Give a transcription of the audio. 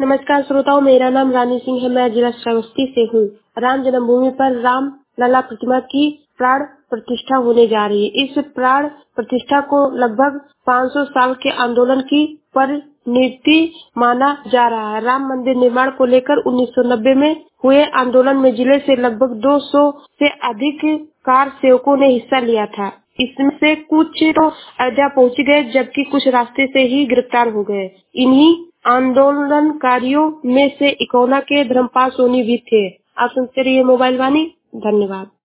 नमस्कार श्रोताओं, मेरा नाम रानी सिंह है। मैं जिला श्रावस्ती से हूँ। राम जन्मभूमि पर राम लला प्रतिमा की प्राण प्रतिष्ठा होने जा रही है। इस प्राण प्रतिष्ठा को लगभग 500 साल के आंदोलन की परिणति माना जा रहा है। राम मंदिर निर्माण को लेकर 1990 में हुए आंदोलन में जिले से लगभग 200 से अधिक कार सेवकों ने हिस्सा लिया था। इसमें से कुछ तो अयोध्या पहुंच गए, जबकि कुछ रास्ते से ही गिरफ्तार हो गए। इन्हीं आंदोलनकारियों में से इकोना के धर्मपाल सोनी भी थे। आप सुनते रहिए मोबाइल वाणी। धन्यवाद।